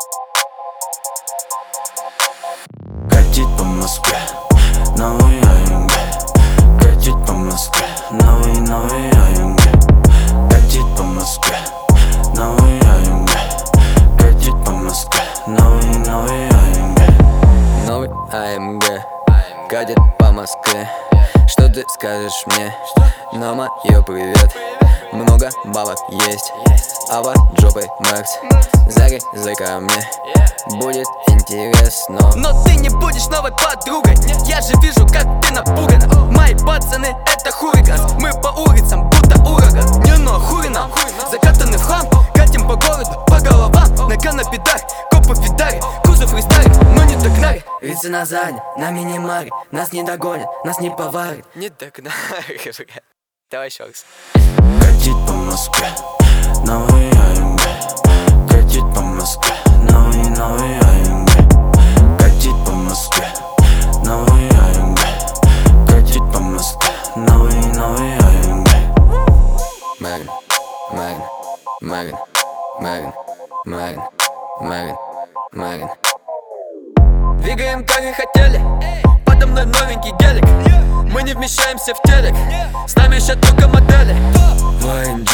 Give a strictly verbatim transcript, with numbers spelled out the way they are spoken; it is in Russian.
Катит по Москве новый АМГ. Катит по Москве новый, новый АМГ. Катит по Москве новый АМГ. Катит по Москве новый, новый АМГ. Новый АМГ катит по Москве. Что ты скажешь мне? На моё привет. Много бабок есть, а под жопой Макс. Зарезай ко мне, будет интересно. Но ты не будешь новой подругой. Я же вижу, как ты напугана. Мои пацаны это хулиганс. Мы по улицам будто ураган. Не но хуй нам, закатаны в хлам. Катим по городу, по головам. Нога на педаль, копы в педали. Кузов фристайлит, но не догнали. Лица на заднем, на мини-маре. Нас не догонят, нас не поварят. Не догнали, бля. Давай еще раз. Катит по Москве новый АМГ. Катит по Москве новый, новый АМГ. Катит по Москве новый АМГ. Катит по Москве новый, новый АМГ. Марин, Марин, Марин, Марин, Марин, Марин, Марин. Двигаем, как и хотели. Подо мной новенький гелик. Мы не вмещаемся в телек. С нами еще только модели. В